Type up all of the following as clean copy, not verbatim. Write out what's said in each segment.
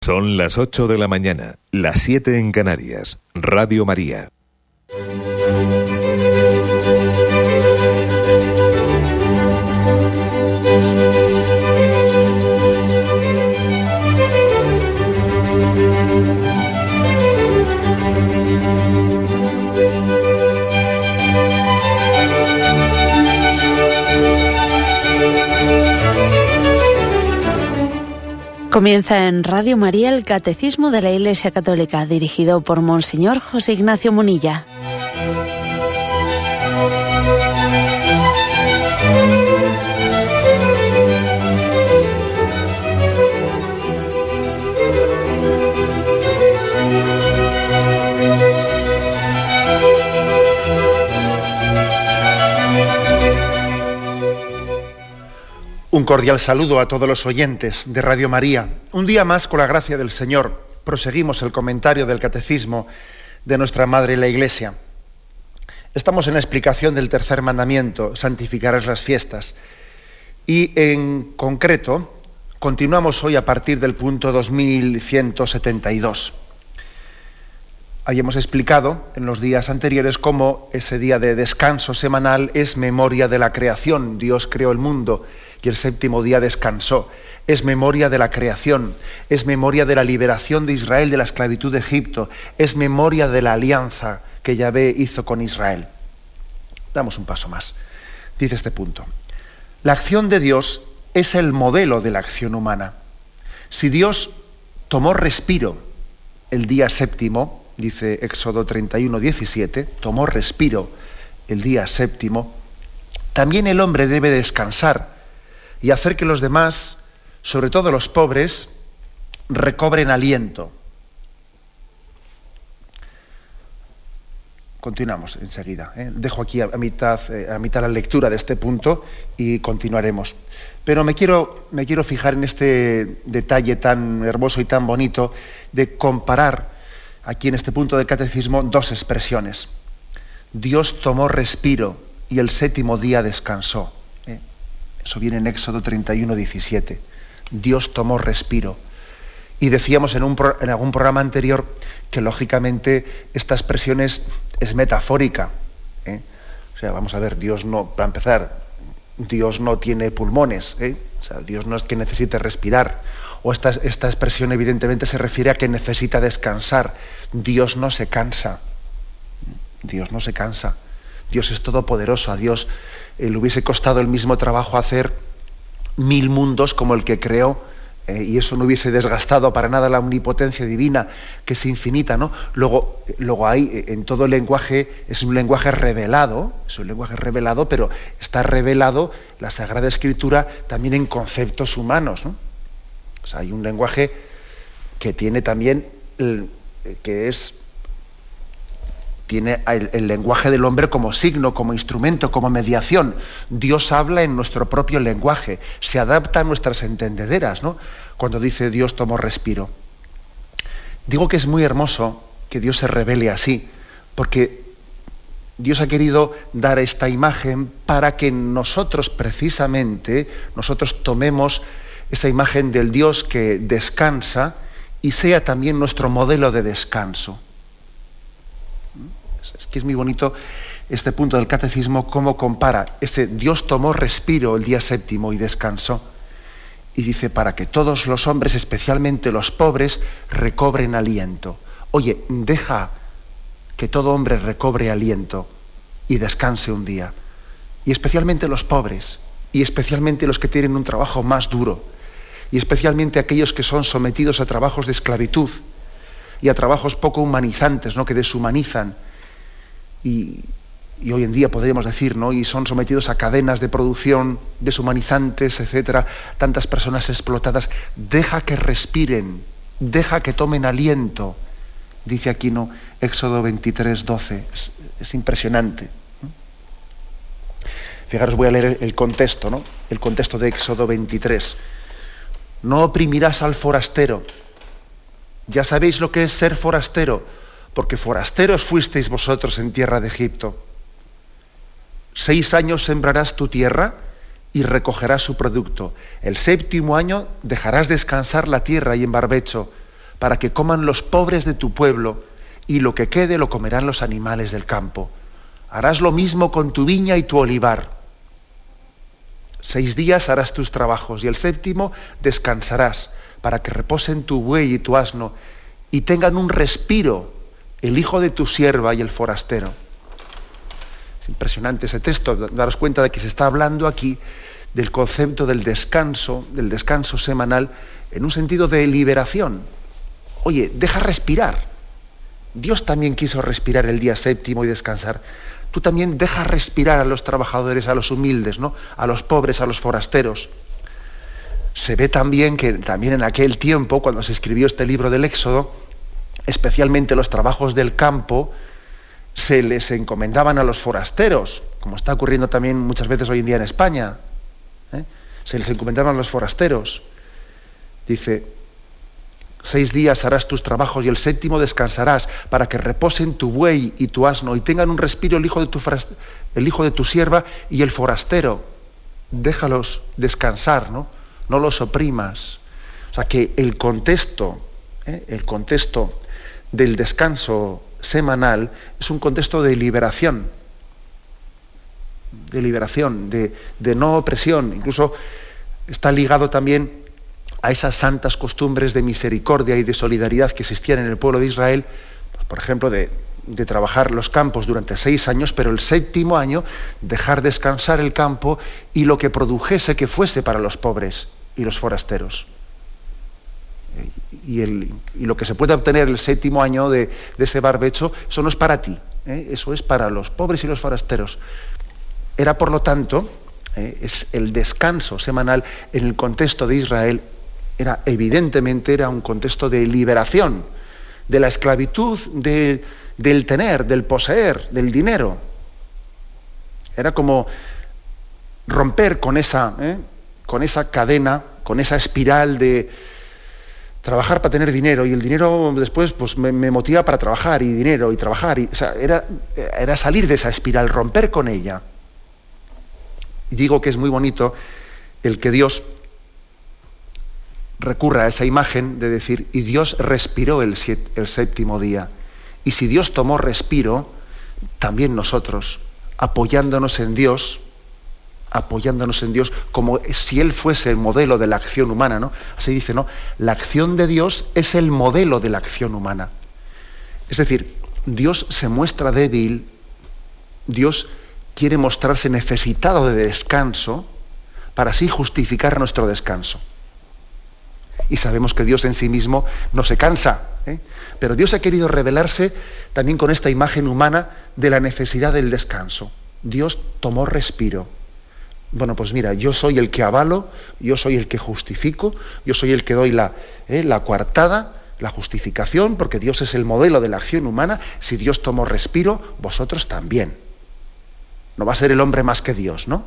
Son las 8 de la mañana, las 7 en Canarias. Radio María. Comienza en Radio María el Catecismo de la Iglesia Católica, dirigido por Monseñor José Ignacio Munilla. Un cordial saludo a todos los oyentes de Radio María. Un día más, con la gracia del Señor, proseguimos el comentario del Catecismo de nuestra Madre la Iglesia. Estamos en la explicación del tercer mandamiento, santificarás las fiestas. Y en concreto, continuamos hoy a partir del punto 2172. Habíamos explicado en los días anteriores cómo ese día de descanso semanal es memoria de la creación. Dios creó el mundo y el séptimo día descansó. Es memoria de la creación, es memoria de la liberación de Israel de la esclavitud de Egipto, es memoria de la alianza que Yahvé hizo con Israel. Damos un paso más. Dice este punto: la acción de Dios es el modelo de la acción humana. Si Dios tomó respiro el día séptimo, dice Éxodo 31:17, tomó respiro el día séptimo, también el hombre debe descansar y hacer que los demás, sobre todo los pobres, recobren aliento. Continuamos enseguida. Dejo aquí a mitad la lectura de este punto y continuaremos. Pero me quiero fijar en este detalle tan hermoso y tan bonito de comparar aquí en este punto del Catecismo dos expresiones. Dios tomó respiro y el séptimo día descansó. Eso viene en Éxodo 31:17. Dios tomó respiro. Y decíamos en algún programa anterior que lógicamente esta expresión es metafórica. O sea, vamos a ver, Dios no, para empezar, Dios no tiene pulmones. O sea, Dios no es que necesite respirar. O esta expresión evidentemente se refiere a que necesita descansar. Dios no se cansa. Dios no se cansa. Dios es todopoderoso. A Dios le hubiese costado el mismo trabajo hacer 1000 mundos como el que creó, y eso no hubiese desgastado para nada la omnipotencia divina, que es infinita, ¿no? Luego hay en todo el lenguaje, es un lenguaje revelado, pero está revelado la Sagrada Escritura también en conceptos humanos, ¿no? O sea, hay un lenguaje que tiene también tiene el lenguaje del hombre como signo, como instrumento, como mediación. Dios habla en nuestro propio lenguaje, se adapta a nuestras entendederas, ¿no? Cuando dice Dios tomó respiro. Digo que es muy hermoso que Dios se revele así, porque Dios ha querido dar esta imagen para que nosotros precisamente, nosotros tomemos esa imagen del Dios que descansa y sea también nuestro modelo de descanso. Es que es muy bonito este punto del Catecismo, cómo compara ese Dios tomó respiro el día séptimo y descansó. Y dice, para que todos los hombres, especialmente los pobres, recobren aliento. Oye, deja que todo hombre recobre aliento y descanse un día. Y especialmente los pobres, y especialmente los que tienen un trabajo más duro, y especialmente aquellos que son sometidos a trabajos de esclavitud y a trabajos poco humanizantes, ¿no?, que deshumanizan. Y hoy en día podríamos decir, ¿no?, y son sometidos a cadenas de producción deshumanizantes, etcétera, tantas personas explotadas. Deja que respiren, deja que tomen aliento, dice aquí, ¿no?, Éxodo 23:12. Es impresionante. Fijaros, voy a leer el contexto, ¿no?, el contexto de Éxodo 23. No oprimirás al forastero. Ya sabéis lo que es ser forastero, porque forasteros fuisteis vosotros en tierra de Egipto. 6 años sembrarás tu tierra y recogerás su producto. El 7º año dejarás descansar la tierra y en barbecho, para que coman los pobres de tu pueblo, y lo que quede lo comerán los animales del campo. Harás lo mismo con tu viña y tu olivar. 6 días harás tus trabajos, y el 7º descansarás, para que reposen tu buey y tu asno, y tengan un respiro el hijo de tu sierva y el forastero. Es impresionante ese texto. Daros cuenta de que se está hablando aquí del concepto del descanso semanal, en un sentido de liberación. Oye, deja respirar. Dios también quiso respirar el día 7º y descansar. Tú también deja respirar a los trabajadores, a los humildes, ¿no? A los pobres, a los forasteros. Se ve también que también en aquel tiempo, cuando se escribió este libro del Éxodo, especialmente los trabajos del campo, se les encomendaban a los forasteros, como está ocurriendo también muchas veces hoy en día en España. Se les encomendaban a los forasteros. Dice: 6 días harás tus trabajos y el 7º descansarás, para que reposen tu buey y tu asno, y tengan un respiro el hijo de tu sierva y el forastero. Déjalos descansar, ¿no? No los oprimas. O sea que el contexto del descanso semanal es un contexto de liberación, de no opresión. Incluso está ligado también a esas santas costumbres de misericordia y de solidaridad que existían en el pueblo de Israel, pues, por ejemplo, de trabajar los campos durante 6 años, pero el 7º año dejar descansar el campo y lo que produjese que fuese para los pobres y los forasteros. Y lo que se puede obtener el 7º año de ese barbecho, eso no es para ti, eso es para los pobres y los forasteros. Era, por lo tanto, es el descanso semanal en el contexto de Israel, evidentemente era un contexto de liberación de la esclavitud del tener, del poseer, del dinero. Era como romper con esa cadena, con esa espiral de trabajar para tener dinero, y el dinero después pues me motiva para trabajar, y dinero, y trabajar. O sea, era salir de esa espiral, romper con ella. Y digo que es muy bonito el que Dios recurra a esa imagen de decir: y Dios respiró el 7º día. Y si Dios tomó respiro, también nosotros, apoyándonos en Dios, como si Él fuese el modelo de la acción humana, ¿no? Así dice, ¿no? La acción de Dios es el modelo de la acción humana. Es decir, Dios se muestra débil, Dios quiere mostrarse necesitado de descanso para así justificar nuestro descanso. Y sabemos que Dios en sí mismo no se cansa, pero Dios ha querido revelarse también con esta imagen humana de la necesidad del descanso. Dios tomó respiro. Bueno, pues mira, yo soy el que avalo, yo soy el que justifico, yo soy el que doy la coartada, la justificación, porque Dios es el modelo de la acción humana. Si Dios tomó respiro, vosotros también. No va a ser el hombre más que Dios, ¿no?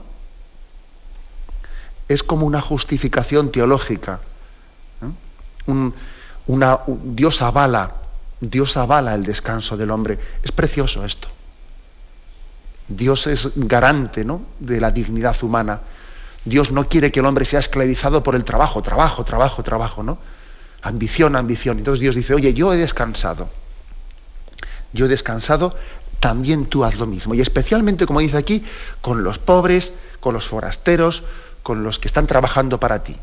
Es como una justificación teológica. Dios avala el descanso del hombre. Es precioso esto. Dios es garante, ¿no?, de la dignidad humana. Dios no quiere que el hombre sea esclavizado por el trabajo, ¿no? Ambición. Entonces Dios dice: oye, yo he descansado, también tú haz lo mismo. Y especialmente, como dice aquí, con los pobres, con los forasteros, con los que están trabajando para ti.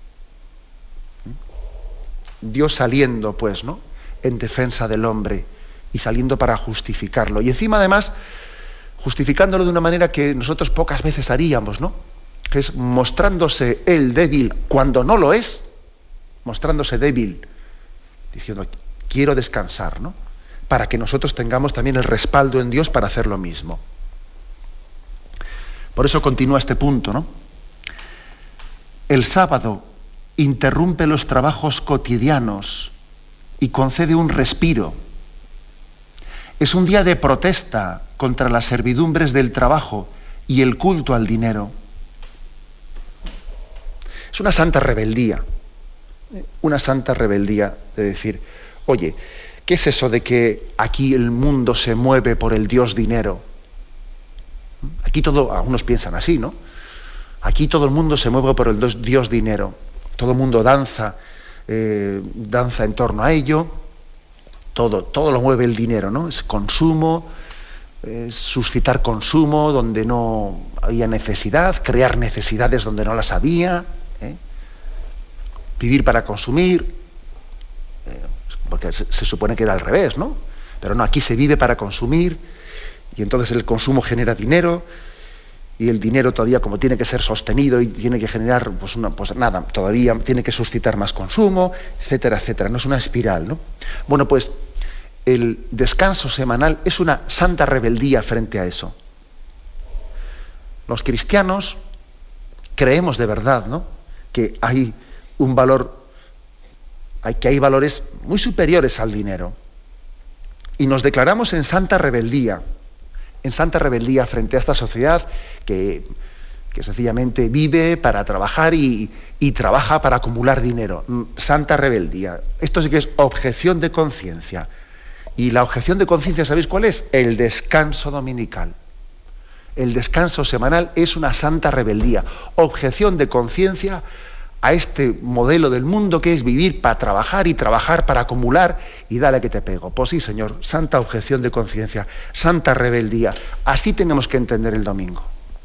Dios saliendo, pues, ¿no?, en defensa del hombre y saliendo para justificarlo. Y encima, además, justificándolo de una manera que nosotros pocas veces haríamos, ¿no? Que es mostrándose él débil cuando no lo es, mostrándose débil, diciendo: quiero descansar, ¿no? Para que nosotros tengamos también el respaldo en Dios para hacer lo mismo. Por eso continúa este punto, ¿no? El sábado interrumpe los trabajos cotidianos y concede un respiro. Es un día de protesta contra las servidumbres del trabajo y el culto al dinero. Es una santa rebeldía de decir: oye, ¿qué es eso de que aquí el mundo se mueve por el Dios dinero? Aquí algunos piensan así, ¿no? Aquí todo el mundo se mueve por el Dios dinero. Todo el mundo danza danza en torno a ello. Todo lo mueve el dinero, ¿no? Es consumo, es suscitar consumo donde no había necesidad, crear necesidades donde no las había, vivir para consumir, porque se supone que era al revés, ¿no? Pero no, aquí se vive para consumir y entonces el consumo genera dinero y el dinero todavía, como tiene que ser sostenido y tiene que generar, todavía tiene que suscitar más consumo, etcétera, etcétera. No es una espiral, ¿no? Bueno, pues el descanso semanal es una santa rebeldía frente a eso. Los cristianos creemos de verdad, ¿no?, que hay un valor, que hay valores muy superiores al dinero. Y nos declaramos en santa rebeldía frente a esta sociedad que sencillamente vive para trabajar y trabaja para acumular dinero. Santa rebeldía. Esto sí que es objeción de conciencia. Y la objeción de conciencia, ¿sabéis cuál es? El descanso dominical. El descanso semanal es una santa rebeldía. Objeción de conciencia a este modelo del mundo que es vivir para trabajar y trabajar para acumular y dale que te pego. Pues sí, Señor, santa objeción de conciencia, santa rebeldía. Así tenemos que entender el domingo.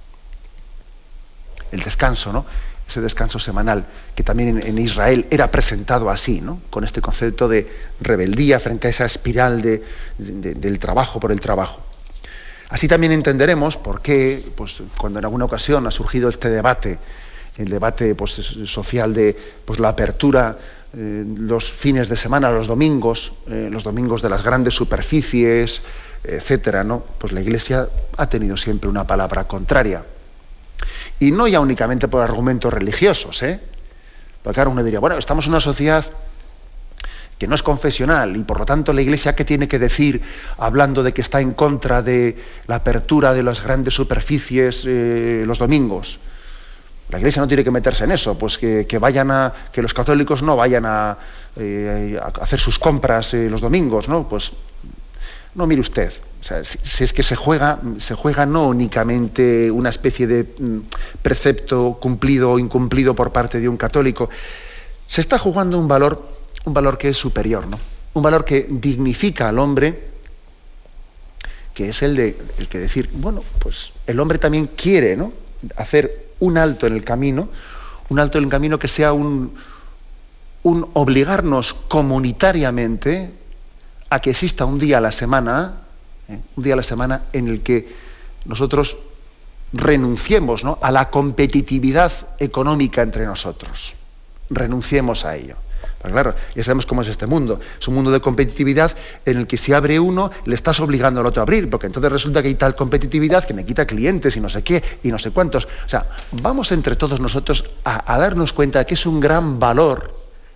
El descanso, ¿no? Ese descanso semanal que también en Israel era presentado así, ¿no?, con este concepto de rebeldía frente a esa espiral del trabajo por el trabajo. Así también entenderemos por qué, pues, cuando en alguna ocasión ha surgido este debate, el debate, pues, social de, pues, la apertura los fines de semana, los domingos de las grandes superficies, etcétera, ¿no? Pues la Iglesia ha tenido siempre una palabra contraria. Y no ya únicamente por argumentos religiosos, porque claro, uno diría, bueno, estamos en una sociedad que no es confesional y por lo tanto la Iglesia, ¿qué tiene que decir hablando de que está en contra de la apertura de las grandes superficies los domingos? La Iglesia no tiene que meterse en eso, pues que los católicos no vayan a hacer sus compras los domingos, ¿no? Pues no, mire usted, o sea, si es que se juega no únicamente una especie de precepto cumplido o incumplido por parte de un católico, se está jugando un valor que es superior, ¿no? Un valor que dignifica al hombre, que es el que decir, bueno, pues el hombre también quiere, ¿no?, hacer un alto en el camino que sea un obligarnos comunitariamente a que exista un día a la semana en el que nosotros renunciemos, ¿no?, a la competitividad económica entre nosotros. Renunciemos a ello. Pero claro, ya sabemos cómo es este mundo. Es un mundo de competitividad en el que si abre uno, le estás obligando al otro a abrir, porque entonces resulta que hay tal competitividad que me quita clientes y no sé qué, y no sé cuántos. O sea, vamos entre todos nosotros a darnos cuenta de que es un gran valor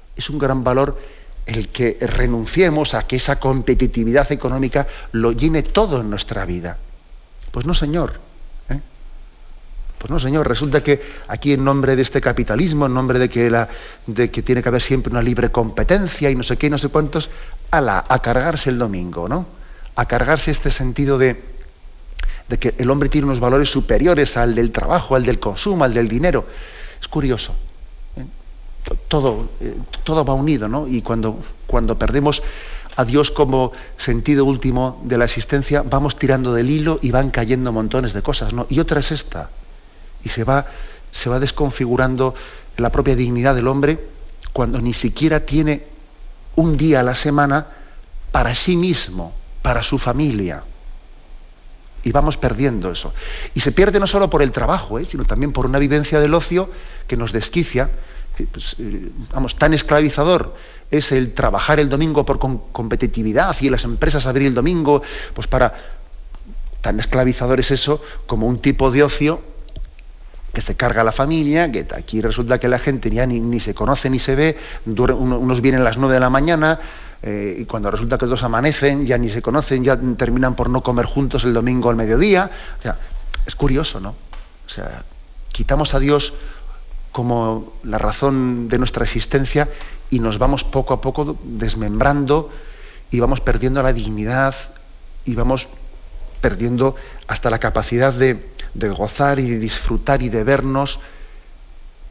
el que renunciemos a que esa competitividad económica lo llene todo en nuestra vida. Pues no, señor. Pues no, señor, resulta que aquí en nombre de este capitalismo, en nombre de que tiene que haber siempre una libre competencia y no sé qué, no sé cuántos, a cargarse el domingo, ¿no? A cargarse este sentido de que el hombre tiene unos valores superiores al del trabajo, al del consumo, al del dinero. Es curioso. Todo va unido, ¿no? Y cuando perdemos a Dios como sentido último de la existencia, vamos tirando del hilo y van cayendo montones de cosas, ¿no? Y otra es esta. Y se va desconfigurando la propia dignidad del hombre cuando ni siquiera tiene un día a la semana para sí mismo, para su familia. Y vamos perdiendo eso. Y se pierde no solo por el trabajo, sino también por una vivencia del ocio que nos desquicia. Pues, tan esclavizador es el trabajar el domingo por competitividad y las empresas abrir el domingo, pues tan esclavizador es eso como un tipo de ocio que se carga a la familia, que aquí resulta que la gente ya ni se conoce ni se ve, unos vienen a las 9 de la mañana y cuando resulta que dos amanecen, ya ni se conocen, ya terminan por no comer juntos el domingo al mediodía. O sea, es curioso, ¿no? O sea, quitamos a Dios como la razón de nuestra existencia y nos vamos poco a poco desmembrando y vamos perdiendo la dignidad y vamos perdiendo hasta la capacidad de gozar y de disfrutar y de vernos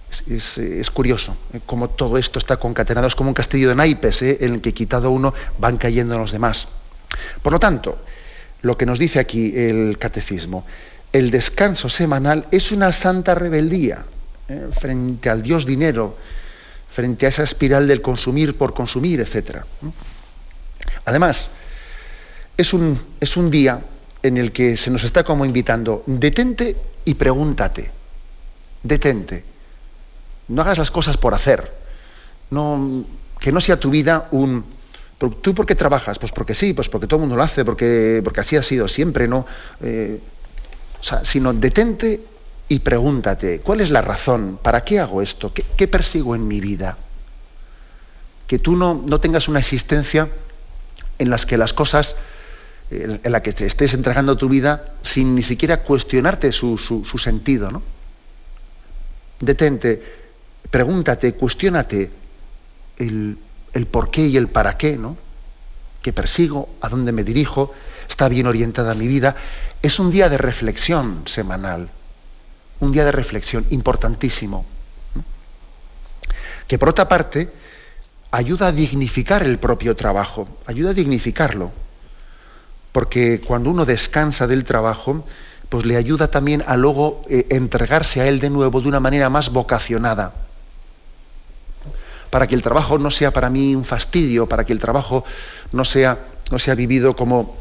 Es curioso cómo todo esto está concatenado, es como un castillo de naipes, en el que quitado uno van cayendo los demás. Por lo tanto, lo que nos dice aquí el catecismo, el descanso semanal es una santa rebeldía frente al Dios dinero, frente a esa espiral del consumir por consumir, etc. Además, es un día en el que se nos está como invitando, detente y pregúntate, detente. No hagas las cosas por hacer. Que no sea tu vida un... ¿Tú por qué trabajas? Pues porque sí, pues porque todo el mundo lo hace, porque así ha sido siempre, ¿no? Sino detente y pregúntate, ¿cuál es la razón? ¿Para qué hago esto? ¿Qué persigo en mi vida? Que tú no tengas una existencia en las que las cosas, en la que te estés entregando tu vida sin ni siquiera cuestionarte su sentido, ¿no? Detente, pregúntate, cuestiónate el por qué y el para qué, ¿no? ¿Qué persigo? ¿A dónde me dirijo? ¿Está bien orientada mi vida? Es un día de reflexión semanal, un día de reflexión importantísimo, ¿no? Que por otra parte ayuda a dignificar el propio trabajo, ayuda a dignificarlo, porque cuando uno descansa del trabajo, pues le ayuda también a luego entregarse a él de nuevo de una manera más vocacionada, para que el trabajo no sea para mí un fastidio, para que el trabajo no sea vivido como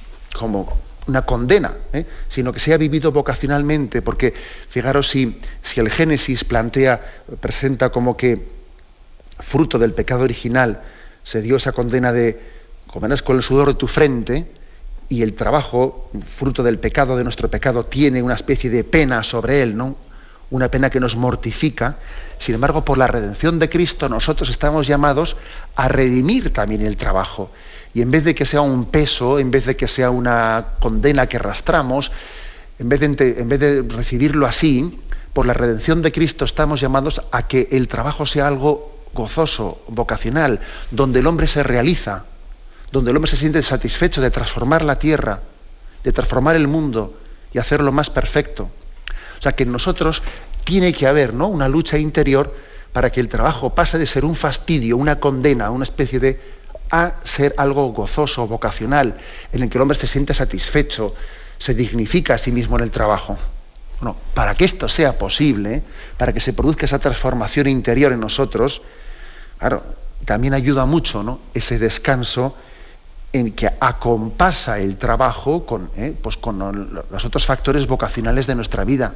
una condena, sino que sea vivido vocacionalmente, porque fijaros si el Génesis presenta como que fruto del pecado original se dio esa condena de comerás con el sudor de tu frente, y el trabajo, fruto del pecado, de nuestro pecado, tiene una especie de pena sobre él, ¿no? Una pena que nos mortifica. Sin embargo, por la redención de Cristo, nosotros estamos llamados a redimir también el trabajo. Y en vez de que sea un peso, en vez de que sea una condena que arrastramos, en vez de recibirlo así, por la redención de Cristo estamos llamados a que el trabajo sea algo gozoso, vocacional, donde el hombre se realiza, donde el hombre se siente satisfecho de transformar la tierra, de transformar el mundo y hacerlo más perfecto. O sea, que en nosotros tiene que haber, ¿no?, una lucha interior para que el trabajo pase de ser un fastidio, una condena, una especie de... a ser algo gozoso, vocacional, en el que el hombre se siente satisfecho, se dignifica a sí mismo en el trabajo. Bueno, para que esto sea posible, para que se produzca esa transformación interior en nosotros, claro, también ayuda mucho, ¿no?, ese descanso en que acompasa el trabajo con los otros factores vocacionales de nuestra vida,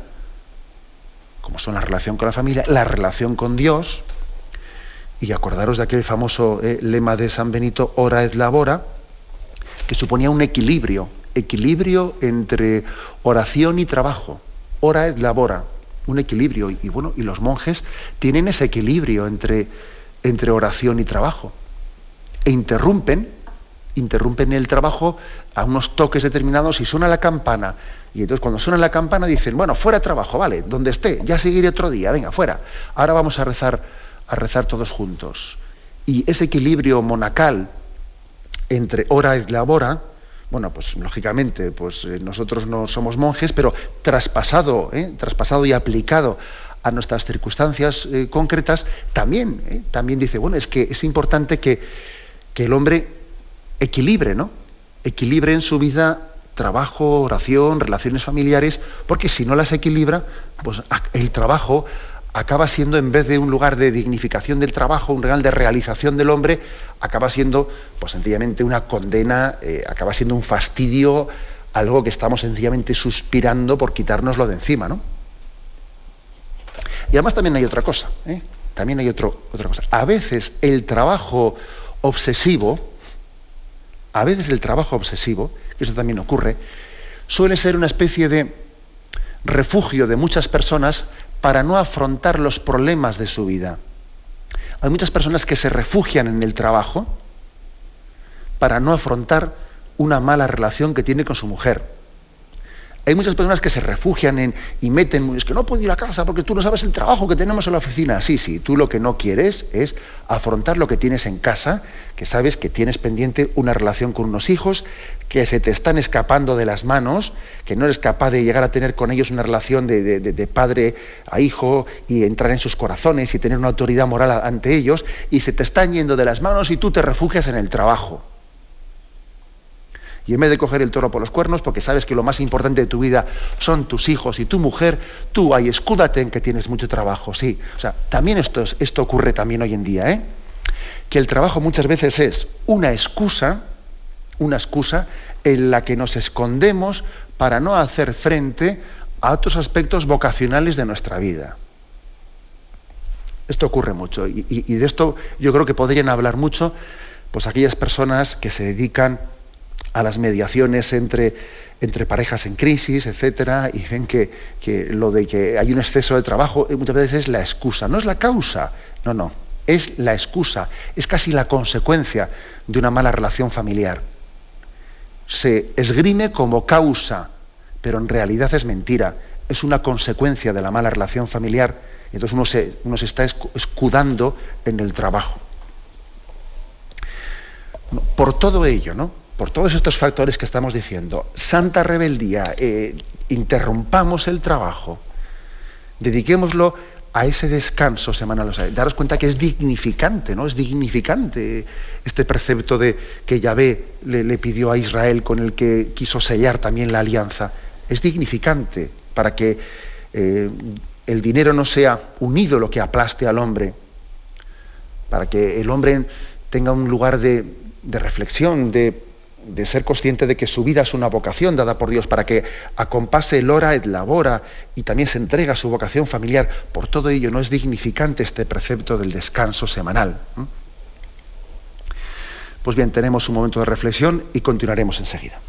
como son la relación con la familia, la relación con Dios, y acordaros de aquel famoso lema de San Benito, ora et labora, que suponía un equilibrio entre oración y trabajo, ora et labora, un equilibrio, y los monjes tienen ese equilibrio entre oración y trabajo, e interrumpen el trabajo a unos toques determinados y suena la campana. Y entonces cuando suena la campana dicen, bueno, fuera trabajo, vale, donde esté, ya seguiré otro día, venga, fuera. Ahora vamos a rezar todos juntos. Y ese equilibrio monacal entre ora et labora, bueno, pues lógicamente, pues nosotros no somos monjes, pero traspasado y aplicado a nuestras circunstancias concretas, también dice, bueno, es que es importante que el hombre equilibre, ¿no? Equilibre en su vida trabajo, oración, relaciones familiares, porque si no las equilibra, pues el trabajo acaba siendo, en vez de un lugar de dignificación del trabajo, un lugar de realización del hombre, acaba siendo, pues sencillamente una condena, acaba siendo un fastidio, algo que estamos sencillamente suspirando por quitárnoslo de encima, ¿no? Y además también hay otra cosa, también hay otra cosa. A veces el trabajo obsesivo, que eso también ocurre, suele ser una especie de refugio de muchas personas para no afrontar los problemas de su vida. Hay muchas personas que se refugian en el trabajo para no afrontar una mala relación que tiene con su mujer, Hay muchas personas que se refugian y meten, es que no puedo ir a casa porque tú no sabes el trabajo que tenemos en la oficina. Sí, tú lo que no quieres es afrontar lo que tienes en casa, que sabes que tienes pendiente una relación con unos hijos que se te están escapando de las manos, que no eres capaz de llegar a tener con ellos una relación de padre a hijo y entrar en sus corazones y tener una autoridad moral ante ellos, y se te están yendo de las manos y tú te refugias en el trabajo. Y en vez de coger el toro por los cuernos, porque sabes que lo más importante de tu vida son tus hijos y tu mujer, tú ahí escúdate en que tienes mucho trabajo, sí. O sea, también esto ocurre también hoy en día, que el trabajo muchas veces es una excusa en la que nos escondemos para no hacer frente a otros aspectos vocacionales de nuestra vida. Esto ocurre mucho, y de esto yo creo que podrían hablar mucho pues aquellas personas que se dedican a las mediaciones entre parejas en crisis, etcétera, y ven que lo de que hay un exceso de trabajo muchas veces es la excusa, no es la causa, no, es la excusa, es casi la consecuencia de una mala relación familiar. Se esgrime como causa, pero en realidad es mentira, es una consecuencia de la mala relación familiar, y entonces uno se está escudando en el trabajo. Por todo ello, por todos estos factores que estamos diciendo, santa rebeldía, interrumpamos el trabajo, dediquémoslo a ese descanso semanal. O sea, daros cuenta que es dignificante, ¿no? Es dignificante este precepto de que Yahvé le pidió a Israel, con el que quiso sellar también la alianza. Es dignificante para que el dinero no sea un ídolo que aplaste al hombre, para que el hombre tenga un lugar de reflexión, de ser consciente de que su vida es una vocación dada por Dios, para que acompase el hora et labora y también se entrega a su vocación familiar. Por todo ello no es dignificante este precepto del descanso semanal. Pues bien, tenemos un momento de reflexión y continuaremos enseguida.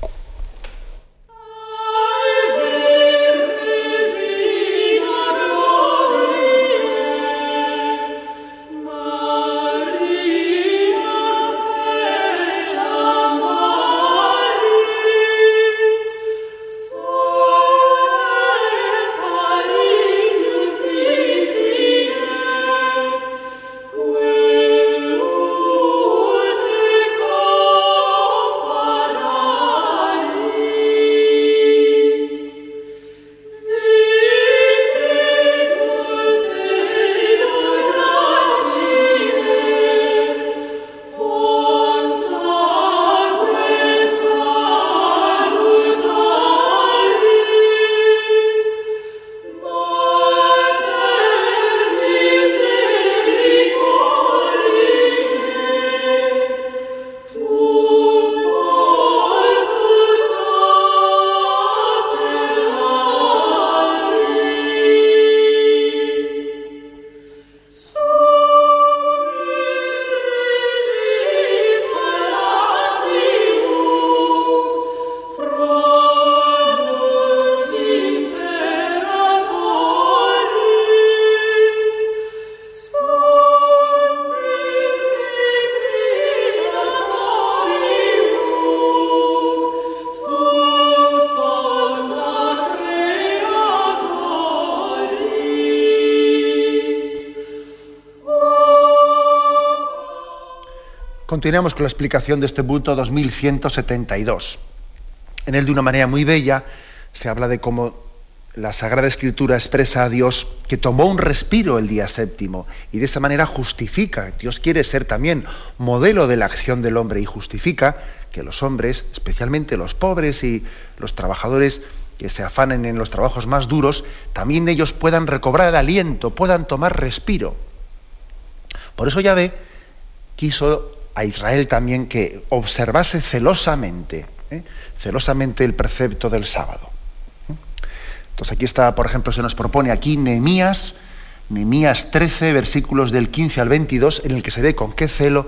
Continuamos con la explicación de este punto 2172. En él, de una manera muy bella, se habla de cómo la Sagrada Escritura expresa a Dios que tomó un respiro el día séptimo y de esa manera justifica. Dios quiere ser también modelo de la acción del hombre y justifica que los hombres, especialmente los pobres y los trabajadores que se afanen en los trabajos más duros, también ellos puedan recobrar el aliento, puedan tomar respiro. Por eso Yahvé quiso a Israel también que observase celosamente el precepto del sábado. Entonces aquí está, por ejemplo, se nos propone aquí Nehemías 13, versículos del 15 al 22, en el que se ve con qué celo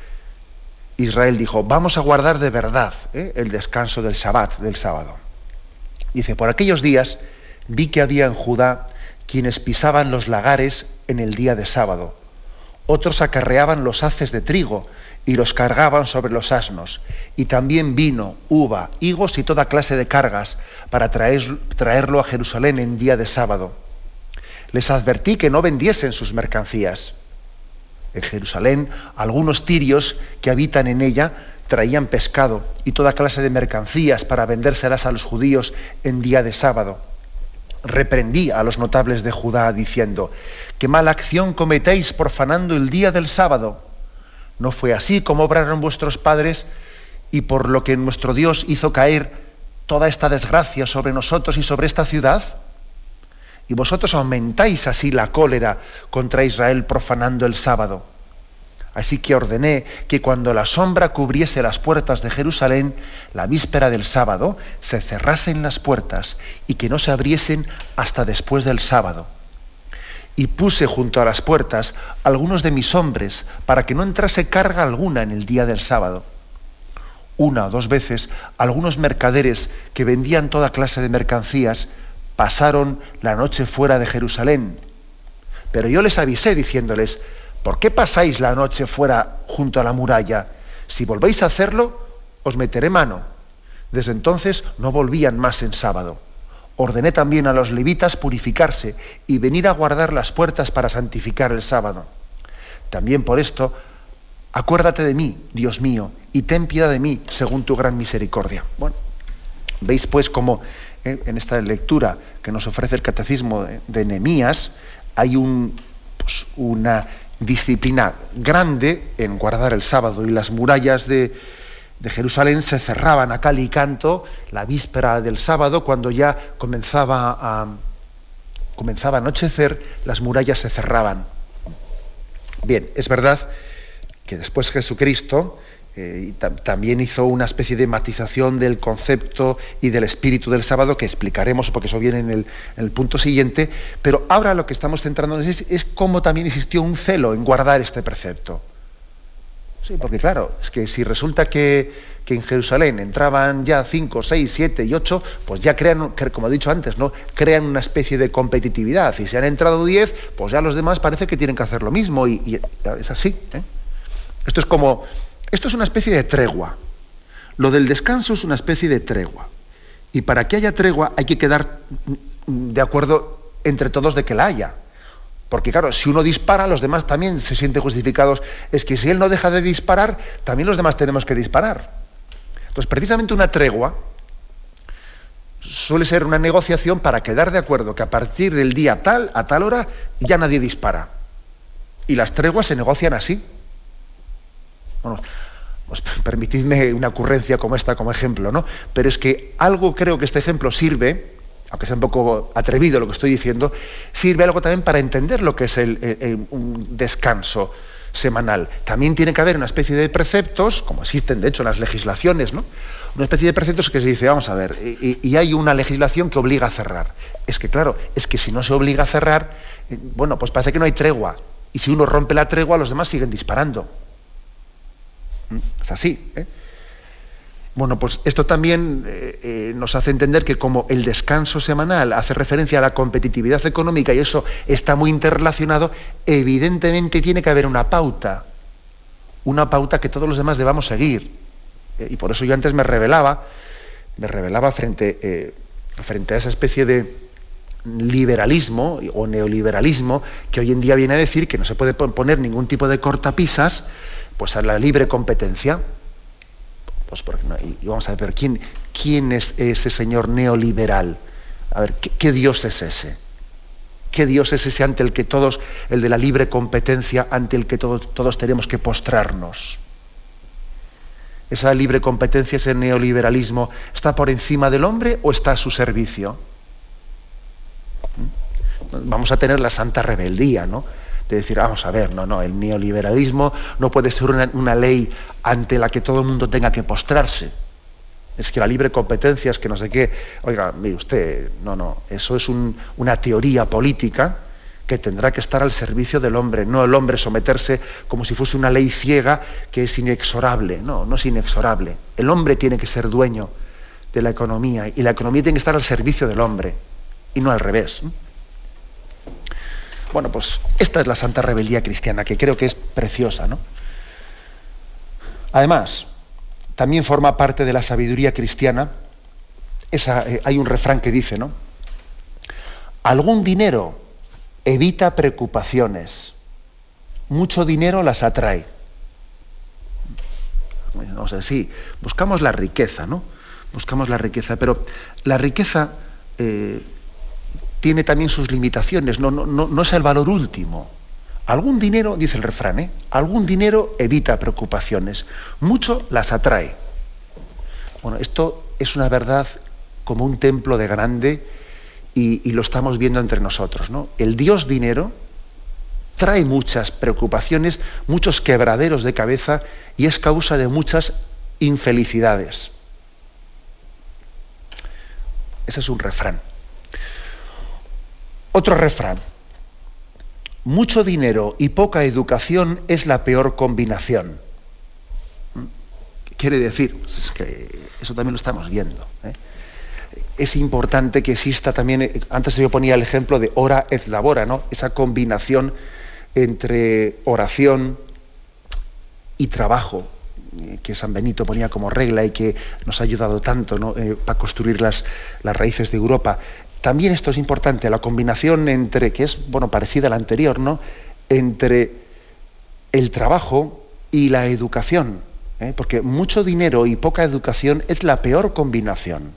Israel dijo: vamos a guardar de verdad el descanso del Shabbat, del sábado. Dice: por aquellos días vi que había en Judá quienes pisaban los lagares en el día de sábado, Otros acarreaban los haces de trigo y los cargaban sobre los asnos, y también vino, uva, higos y toda clase de cargas para traerlo a Jerusalén en día de sábado. Les advertí que no vendiesen sus mercancías. En Jerusalén, algunos tirios que habitan en ella traían pescado y toda clase de mercancías para vendérselas a los judíos en día de sábado. Reprendí a los notables de Judá diciendo: «¿Qué mala acción cometéis profanando el día del sábado? ¿No fue así como obraron vuestros padres, y por lo que nuestro Dios hizo caer toda esta desgracia sobre nosotros y sobre esta ciudad? Y vosotros aumentáis así la cólera contra Israel profanando el sábado». Así que ordené que cuando la sombra cubriese las puertas de Jerusalén, la víspera del sábado, se cerrasen las puertas y que no se abriesen hasta después del sábado. Y puse junto a las puertas algunos de mis hombres para que no entrase carga alguna en el día del sábado. Una o dos veces, algunos mercaderes que vendían toda clase de mercancías pasaron la noche fuera de Jerusalén. Pero yo les avisé diciéndoles: «¿Por qué pasáis la noche fuera junto a la muralla? Si volvéis a hacerlo, os meteré mano». Desde entonces no volvían más en sábado. Ordené también a los levitas purificarse y venir a guardar las puertas para santificar el sábado. También por esto, acuérdate de mí, Dios mío, y ten piedad de mí, según tu gran misericordia. Bueno, veis pues cómo en esta lectura que nos ofrece el Catecismo de Nehemías hay una disciplina grande en guardar el sábado, y las murallas de Jerusalén se cerraban a cal y canto la víspera del sábado. Cuando ya comenzaba a anochecer, las murallas se cerraban. Bien, es verdad que después Jesucristo también hizo una especie de matización del concepto y del espíritu del sábado, que explicaremos porque eso viene en el punto siguiente, pero ahora lo que estamos centrándonos es cómo también existió un celo en guardar este precepto. Sí, porque claro, es que si resulta que en Jerusalén entraban ya 5, 6, 7 y 8, pues ya crean, como he dicho antes, ¿no?, crean una especie de competitividad. Y si han entrado 10, pues ya los demás parece que tienen que hacer lo mismo, y es así, ¿eh? Esto es una especie de tregua. Lo del descanso es una especie de tregua. Y para que haya tregua hay que quedar de acuerdo entre todos de que la haya. Porque claro, si uno dispara, los demás también se sienten justificados. Es que si él no deja de disparar, también los demás tenemos que disparar. Entonces, precisamente una tregua suele ser una negociación para quedar de acuerdo que a partir del día tal, a tal hora, ya nadie dispara. Y las treguas se negocian así. Bueno, pues permitidme una ocurrencia como esta como ejemplo, ¿no? Pero es que algo, creo que este ejemplo sirve, aunque sea un poco atrevido lo que estoy diciendo, sirve algo también para entender lo que es un descanso semanal. También tiene que haber una especie de preceptos, como existen de hecho en las legislaciones, ¿no? Una especie de preceptos que se dice, vamos a ver, y hay una legislación que obliga a cerrar. Es que claro, es que si no se obliga a cerrar, bueno, pues parece que no hay tregua. Y si uno rompe la tregua, los demás siguen disparando. Es así, ¿eh? Bueno, pues esto también nos hace entender que como el descanso semanal hace referencia a la competitividad económica y eso está muy interrelacionado, evidentemente tiene que haber una pauta que todos los demás debamos seguir. Y por eso yo antes me rebelaba frente a esa especie de liberalismo o neoliberalismo que hoy en día viene a decir que no se puede poner ningún tipo de cortapisas pues a la libre competencia. Pues porque no, y vamos a ver, ¿quién es ese señor neoliberal? A ver, ¿qué Dios es ese? ¿Qué Dios es ese ante el que todos, el de la libre competencia, ante el que todos tenemos que postrarnos? ¿Esa libre competencia, ese neoliberalismo, está por encima del hombre o está a su servicio? Vamos a tener la santa rebeldía, ¿no? De decir, vamos a ver, no, el neoliberalismo no puede ser una ley ante la que todo el mundo tenga que postrarse. Es que la libre competencia es que no sé qué. Oiga, mire usted, no, eso es una teoría política que tendrá que estar al servicio del hombre, no el hombre someterse como si fuese una ley ciega que es inexorable. No es inexorable. El hombre tiene que ser dueño de la economía y la economía tiene que estar al servicio del hombre y no al revés. Bueno, pues esta es la santa rebeldía cristiana, que creo que es preciosa, ¿no? Además, también forma parte de la sabiduría cristiana, hay un refrán que dice, ¿no? Algún dinero evita preocupaciones, mucho dinero las atrae. O sea, sí, buscamos la riqueza, ¿no? Buscamos la riqueza, pero la riqueza tiene también sus limitaciones, no es el valor último. Algún dinero, dice el refrán, algún dinero evita preocupaciones, mucho las atrae. Bueno, esto es una verdad como un templo de grande y lo estamos viendo entre nosotros, ¿no? El Dios dinero trae muchas preocupaciones, muchos quebraderos de cabeza y es causa de muchas infelicidades. Ese es un refrán. Otro refrán. Mucho dinero y poca educación es la peor combinación. ¿Qué quiere decir? Pues es que eso también lo estamos viendo, ¿eh? Es importante que exista también, antes yo ponía el ejemplo de ora et labora, ¿no? Esa combinación entre oración y trabajo, que San Benito ponía como regla y que nos ha ayudado tanto, ¿no? Para construir las raíces de Europa. También esto es importante, la combinación entre, que es parecida a la anterior, ¿no? Entre el trabajo y la educación, porque mucho dinero y poca educación es la peor combinación.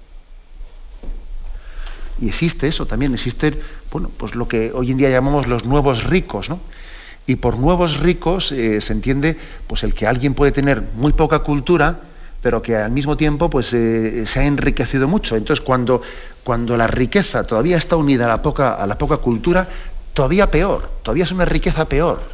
Y existe eso también, existen, pues lo que hoy en día llamamos los nuevos ricos, ¿no? Y por nuevos ricos se entiende pues el que alguien puede tener muy poca cultura, pero que al mismo tiempo pues se ha enriquecido mucho. Entonces cuando la riqueza todavía está unida a la poca cultura, todavía peor, todavía es una riqueza peor.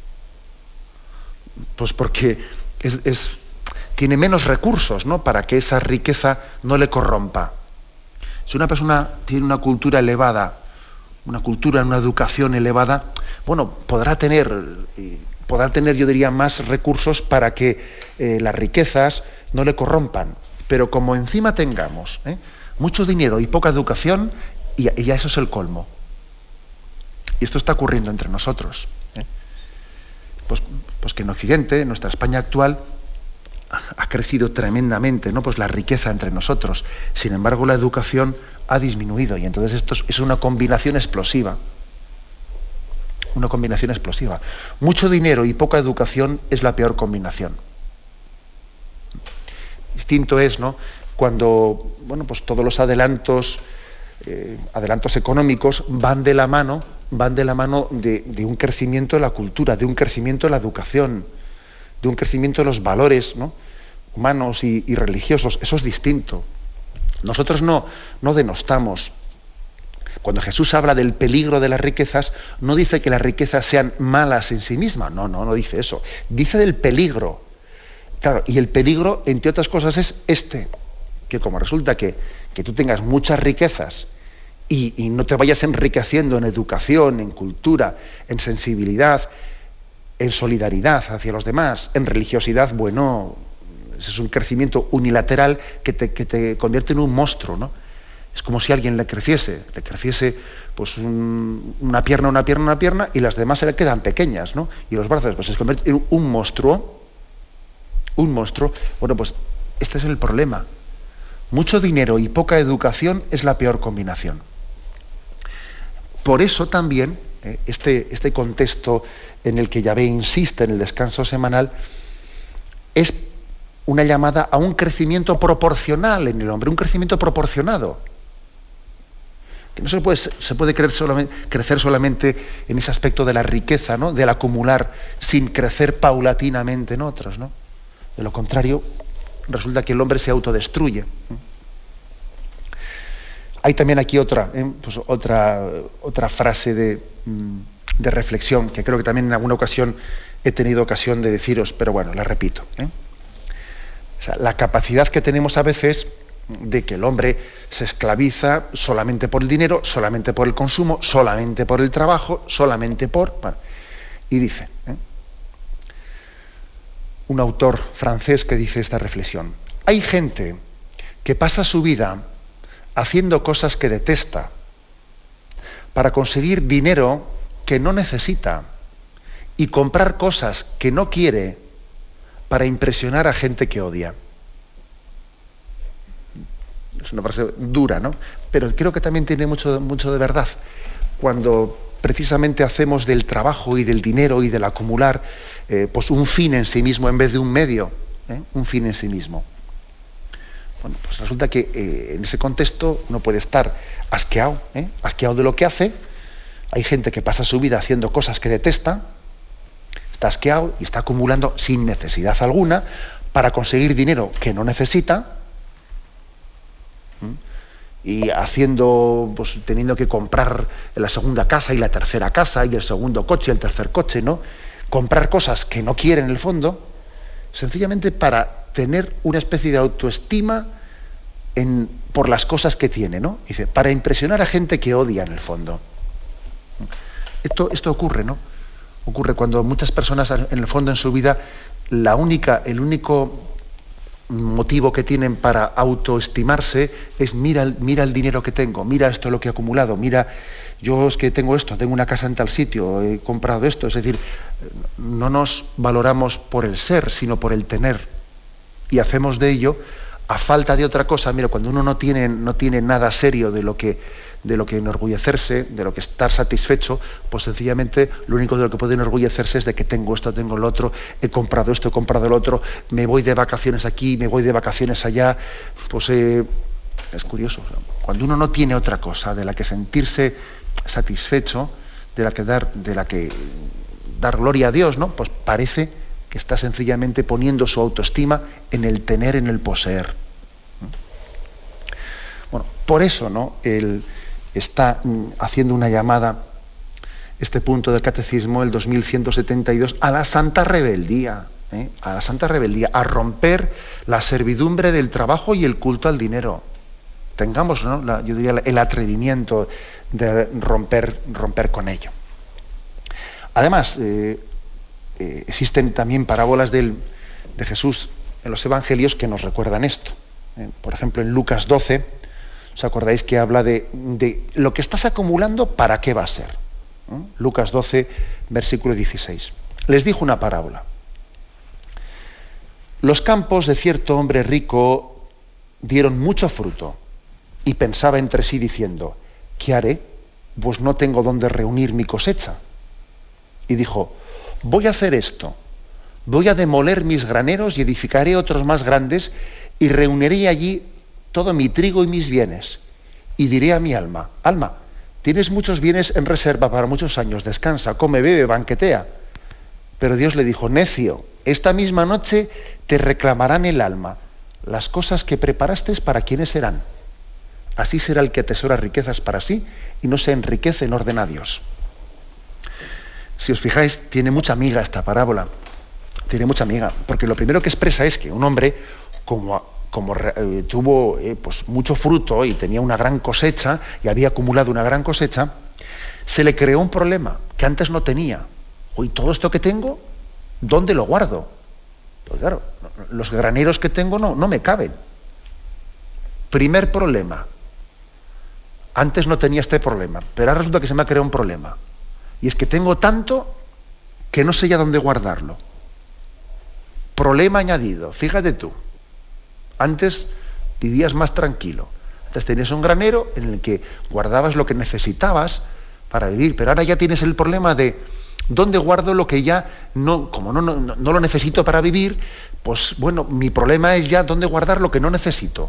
Pues porque tiene menos recursos, ¿no? Para que esa riqueza no le corrompa. Si una persona tiene una cultura elevada, una educación elevada, podrá tener, yo diría, más recursos para que las riquezas no le corrompan. Pero como encima tengamos mucho dinero y poca educación, y ya eso es el colmo. Y esto está ocurriendo entre nosotros. Pues que en Occidente, en nuestra España actual, ha crecido tremendamente, ¿no? Pues la riqueza entre nosotros. Sin embargo, la educación ha disminuido y entonces esto es una combinación explosiva. Una combinación explosiva. Mucho dinero y poca educación es la peor combinación. Distinto es, ¿no? Cuando, pues todos los adelantos económicos van de la mano de un crecimiento de la cultura, de un crecimiento de la educación, de un crecimiento de los valores, ¿no? Humanos y religiosos. Eso es distinto. Nosotros no denostamos. Cuando Jesús habla del peligro de las riquezas, no dice que las riquezas sean malas en sí mismas, no dice eso. Dice del peligro. Claro, y el peligro, entre otras cosas, es que como resulta que tú tengas muchas riquezas y no te vayas enriqueciendo en educación, en cultura, en sensibilidad, en solidaridad hacia los demás, en religiosidad, ese es un crecimiento unilateral que te convierte en un monstruo, ¿no? Es como si alguien le creciese pues una pierna y las demás se le quedan pequeñas, ¿no? Y los brazos pues se convierten en un monstruo. Pues este es el problema. Mucho dinero y poca educación es la peor combinación. Por eso también este contexto en el que Yahvé insiste en el descanso semanal es una llamada a un crecimiento proporcional en el hombre, un crecimiento proporcionado. Que no se puede crecer solamente en ese aspecto de la riqueza, ¿no? Del acumular, sin crecer paulatinamente en otros, ¿no? De lo contrario, resulta que el hombre se autodestruye. Hay también aquí otra frase de reflexión, que creo que también en alguna ocasión he tenido ocasión de deciros, pero la repito. O sea, la capacidad que tenemos a veces de que el hombre se esclaviza solamente por el dinero, solamente por el consumo, solamente por el trabajo, solamente por... y dice, un autor francés que dice esta reflexión: hay gente que pasa su vida haciendo cosas que detesta para conseguir dinero que no necesita y comprar cosas que no quiere para impresionar a gente que odia. Es una frase dura, ¿no? Pero creo que también tiene mucho de verdad. Cuando precisamente hacemos del trabajo y del dinero y del acumular pues un fin en sí mismo en vez de un medio, un fin en sí mismo. Bueno, pues resulta que en ese contexto uno puede estar asqueado, asqueado de lo que hace. Hay gente que pasa su vida haciendo cosas que detesta, está asqueado y está acumulando sin necesidad alguna para conseguir dinero que no necesita, y haciendo, pues teniendo que comprar la segunda casa y la tercera casa y el segundo coche y el tercer coche, ¿no? Comprar cosas que no quiere en el fondo, sencillamente para tener una especie de autoestima por las cosas que tiene, ¿no? Dice, para impresionar a gente que odia en el fondo. Esto ocurre, ¿no? Ocurre cuando muchas personas en el fondo en su vida el único motivo que tienen para autoestimarse es mira el dinero que tengo, mira esto lo que he acumulado, mira, yo es que tengo esto, tengo una casa en tal sitio, he comprado esto. Es decir, no nos valoramos por el ser, sino por el tener. Y hacemos de ello, a falta de otra cosa, mira, cuando uno no tiene nada serio de lo que enorgullecerse, de lo que estar satisfecho, pues sencillamente lo único de lo que puede enorgullecerse es de que tengo esto, tengo lo otro, he comprado esto, he comprado lo otro, me voy de vacaciones aquí, me voy de vacaciones allá. Pues es curioso, cuando uno no tiene otra cosa de la que sentirse satisfecho, de la que dar gloria a Dios, ¿no? Pues parece que está sencillamente poniendo su autoestima en el tener, en el poseer. Bueno, por eso, ¿no? Él está haciendo una llamada, este punto del Catecismo, el 2172, a la santa rebeldía, a la santa rebeldía, a romper la servidumbre del trabajo y el culto al dinero. Tengamos, ¿no? Yo diría, el atrevimiento de romper con ello. Además, existen también parábolas de Jesús en los evangelios que nos recuerdan esto. Por ejemplo, en Lucas 12, ¿os acordáis que habla de lo que estás acumulando, para qué va a ser? Lucas 12, versículo 16. Les dijo una parábola. Los campos de cierto hombre rico dieron mucho fruto, y pensaba entre sí diciendo, ¿qué haré? Pues no tengo dónde reunir mi cosecha. Y dijo, voy a hacer esto, voy a demoler mis graneros y edificaré otros más grandes y reuniré allí todo mi trigo y mis bienes. Y diré a mi alma, alma, tienes muchos bienes en reserva para muchos años, descansa, come, bebe, banquetea. Pero Dios le dijo, necio, esta misma noche te reclamarán el alma. Las cosas que preparaste, ¿para quiénes serán? Así será el que atesora riquezas para sí y no se enriquece en orden a Dios. Si os fijáis, tiene mucha miga esta parábola. Tiene mucha miga, porque lo primero que expresa es que un hombre, como tuvo pues mucho fruto y tenía una gran cosecha, y había acumulado una gran cosecha, se le creó un problema que antes no tenía. Hoy todo esto que tengo, ¿dónde lo guardo? Pues claro, los graneros que tengo no me caben. Primer problema. Antes no tenía este problema, pero ahora resulta que se me ha creado un problema. Y es que tengo tanto que no sé ya dónde guardarlo. Problema añadido, fíjate tú. Antes vivías más tranquilo. Antes tenías un granero en el que guardabas lo que necesitabas para vivir, pero ahora ya tienes el problema de dónde guardo lo que ya como no lo necesito para vivir. Pues bueno, mi problema es ya dónde guardar lo que no necesito.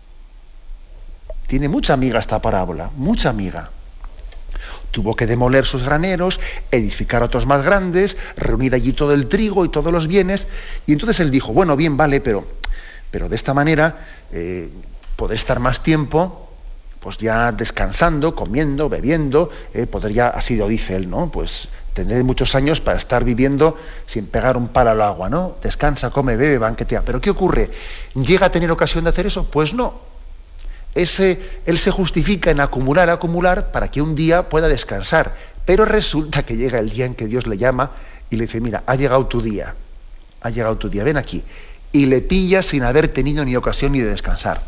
Tiene mucha miga esta parábola, mucha miga. Tuvo que demoler sus graneros, edificar otros más grandes, reunir allí todo el trigo y todos los bienes. Y entonces él dijo, bueno, bien, vale, pero de esta manera podré estar más tiempo, pues ya descansando, comiendo, bebiendo, podría, así lo dice él, ¿no? Pues tendré muchos años para estar viviendo sin pegar un palo al agua, ¿no? Descansa, come, bebe, banquetea. ¿Pero qué ocurre? ¿Llega a tener ocasión de hacer eso? Pues no. Él se justifica en acumular para que un día pueda descansar, pero resulta que llega el día en que Dios le llama y le dice, mira, ha llegado tu día, ven aquí, y le pilla sin haber tenido ni ocasión ni de descansar.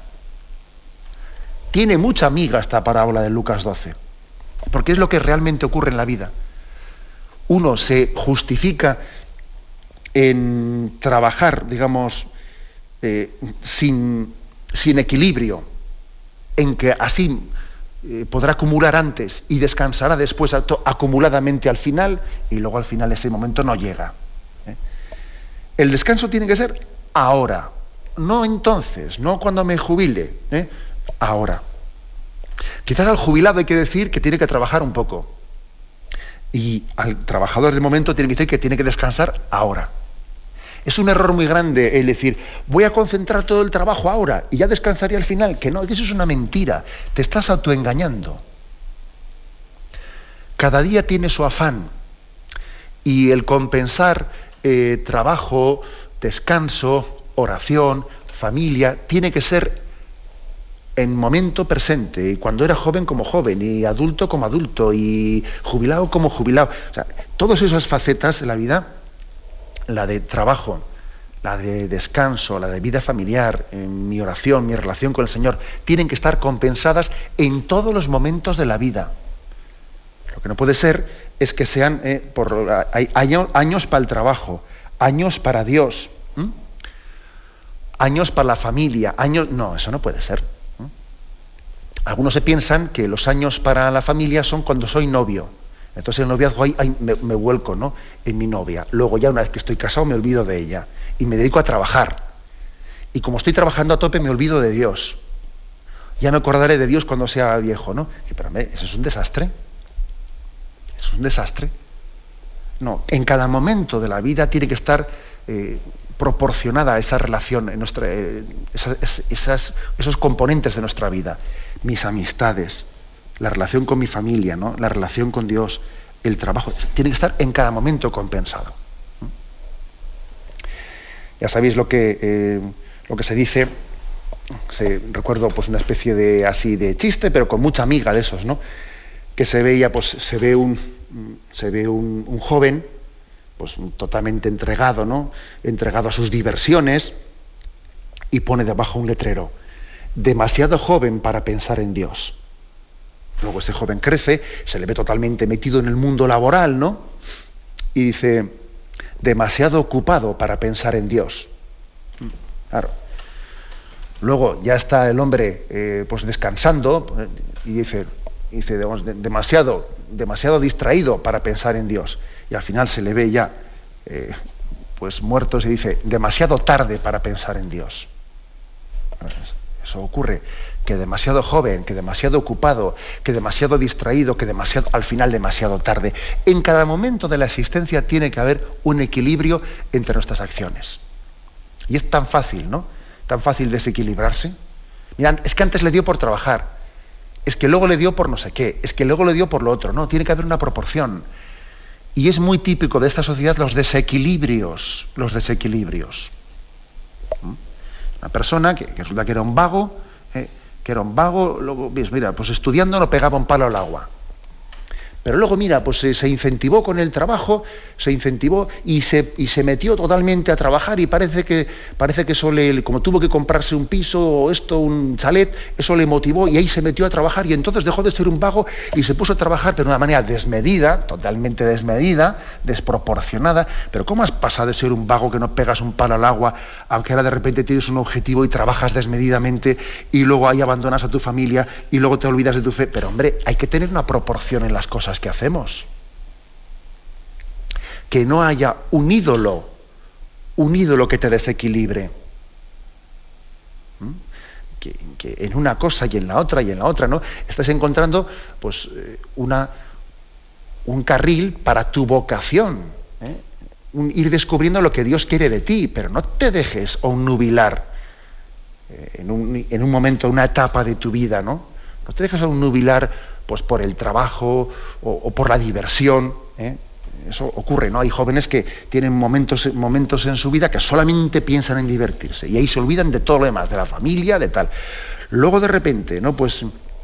Tiene mucha miga esta parábola de Lucas 12, porque es lo que realmente ocurre en la vida. uno se justifica en trabajar, digamos, sin equilibrio, en que así podrá acumular antes y descansará después acumuladamente al final, y luego al final ese momento no llega. El descanso tiene que ser ahora, no entonces, no cuando me jubile, ahora. Quizás al jubilado hay que decir que tiene que trabajar un poco, y al trabajador de momento tiene que decir que tiene que descansar ahora. Es un error muy grande el decir, voy a concentrar todo el trabajo ahora y ya descansaré al final. Que no, que eso es una mentira. Te estás autoengañando. Cada día tiene su afán. Y el compensar trabajo, descanso, oración, familia, tiene que ser en momento presente. Y cuando era joven como joven, y adulto como adulto, y jubilado como jubilado. O sea, todas esas facetas de la vida, la de trabajo, la de descanso, la de vida familiar, mi oración, mi relación con el Señor, tienen que estar compensadas en todos los momentos de la vida. Lo que no puede ser es que sean años para el trabajo, años para Dios, años para la familia, años... No, eso no puede ser. Algunos se piensan que los años para la familia son cuando soy novio. Entonces el noviazgo me vuelco, ¿no?, en mi novia. Luego ya una vez que estoy casado me olvido de ella y me dedico a trabajar. Y como estoy trabajando a tope me olvido de Dios. Ya me acordaré de Dios cuando sea viejo, ¿no? Y para mí eso es un desastre. Eso es un desastre. No, en cada momento de la vida tiene que estar proporcionada esa relación, esos componentes de nuestra vida. Mis amistades, la relación con mi familia, ¿no?, la relación con Dios, el trabajo, tiene que estar en cada momento compensado. Ya sabéis lo que se dice, recuerdo pues una especie de así de chiste, pero con mucha amiga de esos, ¿no?, que se ve un joven pues totalmente entregado, ¿no?, entregado a sus diversiones, y pone debajo un letrero: demasiado joven para pensar en Dios. Luego ese joven crece, se le ve totalmente metido en el mundo laboral, ¿no? Y dice, demasiado ocupado para pensar en Dios. Claro. Luego ya está el hombre pues descansando, y dice demasiado distraído para pensar en Dios. Y al final se le ve ya pues muerto, se dice, demasiado tarde para pensar en Dios. Eso ocurre, que demasiado joven, que demasiado ocupado, que demasiado distraído, que al final demasiado tarde. En cada momento de la existencia tiene que haber un equilibrio entre nuestras acciones. Y es tan fácil, ¿no?, tan fácil desequilibrarse. Mirad, es que antes le dio por trabajar, es que luego le dio por no sé qué, es que luego le dio por lo otro. No, tiene que haber una proporción. Y es muy típico de esta sociedad los desequilibrios. Una persona que resulta que era un vago, luego, mira, pues estudiando no pegaba un palo al agua. Pero luego, mira, pues se incentivó con el trabajo, y se metió totalmente a trabajar, y parece que eso como tuvo que comprarse un piso o un chalet, eso le motivó y ahí se metió a trabajar, y entonces dejó de ser un vago y se puso a trabajar, pero de una manera desmedida, totalmente desmedida, desproporcionada. Pero ¿cómo has pasado de ser un vago que no pegas un palo al agua, aunque ahora de repente tienes un objetivo y trabajas desmedidamente, y luego ahí abandonas a tu familia y luego te olvidas de tu fe? Pero hombre, hay que tener una proporción en las cosas que hacemos. Que no haya un ídolo que te desequilibre. Que en una cosa y en la otra, ¿no?, estás encontrando pues un carril para tu vocación, ir descubriendo lo que Dios quiere de ti, pero no te dejes obnubilar en un momento, una etapa de tu vida, ¿no? No te dejes obnubilar pues por el trabajo o por la diversión. Eso ocurre, ¿no? Hay jóvenes que tienen momentos en su vida que solamente piensan en divertirse, y ahí se olvidan de todo lo demás, de la familia, de tal. Luego de repente, ¿no?, pues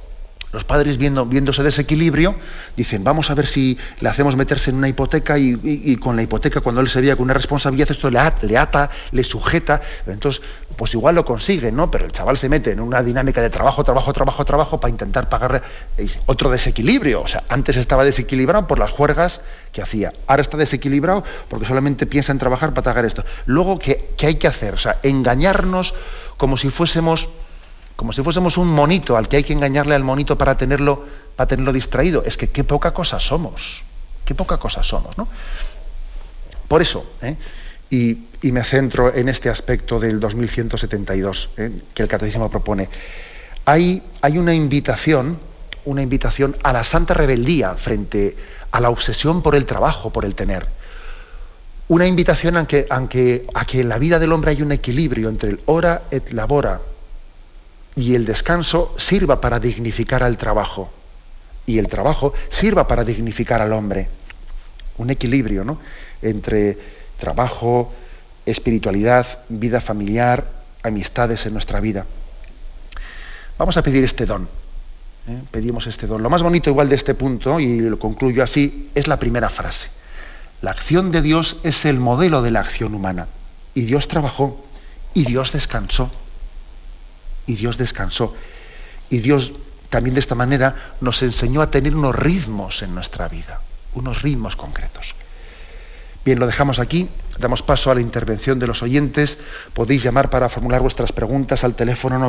Los padres viendo ese desequilibrio, dicen, vamos a ver si le hacemos meterse en una hipoteca y con la hipoteca, cuando él se veía con una responsabilidad, esto le ata, le sujeta, entonces, pues igual lo consigue, ¿no? Pero el chaval se mete en una dinámica de trabajo para intentar pagarle otro desequilibrio. O sea, antes estaba desequilibrado por las juergas que hacía, ahora está desequilibrado porque solamente piensa en trabajar para pagar esto. Luego, ¿qué hay que hacer? O sea, engañarnos como si fuésemos un monito al que hay que engañarle al monito para tenerlo distraído. Es que qué poca cosa somos, ¿no? Por eso, y me centro en este aspecto del 2172 que el Catecismo propone. Hay una invitación a la santa rebeldía frente a la obsesión por el trabajo, por el tener. Una invitación a que en la vida del hombre hay un equilibrio entre el ora et labora, y el descanso sirva para dignificar al trabajo, y el trabajo sirva para dignificar al hombre. Un equilibrio, ¿no?, entre trabajo, espiritualidad, vida familiar, amistades en nuestra vida. Vamos a pedir este don. Pedimos este don. Lo más bonito igual de este punto, y lo concluyo así, es la primera frase. La acción de Dios es el modelo de la acción humana. Y Dios trabajó, y Dios descansó. Y Dios descansó. Y Dios también de esta manera nos enseñó a tener unos ritmos en nuestra vida, unos ritmos concretos. Bien, lo dejamos aquí, damos paso a la intervención de los oyentes. Podéis llamar para formular vuestras preguntas al teléfono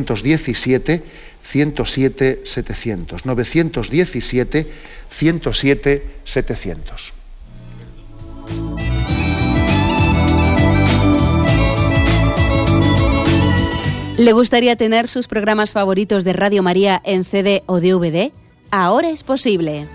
917-107-700. 917-107-700. ¿Le gustaría tener sus programas favoritos de Radio María en CD o DVD? Ahora es posible.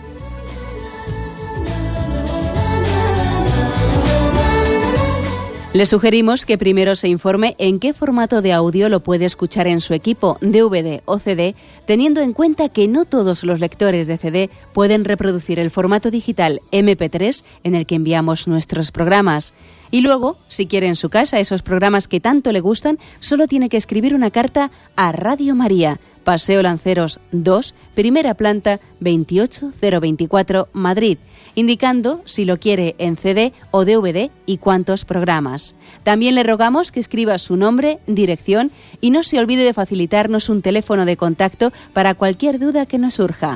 Le sugerimos que primero se informe en qué formato de audio lo puede escuchar en su equipo, DVD o CD, teniendo en cuenta que no todos los lectores de CD pueden reproducir el formato digital MP3 en el que enviamos nuestros programas. Y luego, si quiere en su casa esos programas que tanto le gustan, solo tiene que escribir una carta a Radio María, Paseo Lanceros 2, primera planta, 28024, Madrid, indicando si lo quiere en CD o DVD y cuántos programas. También le rogamos que escriba su nombre, dirección y no se olvide de facilitarnos un teléfono de contacto para cualquier duda que nos surja.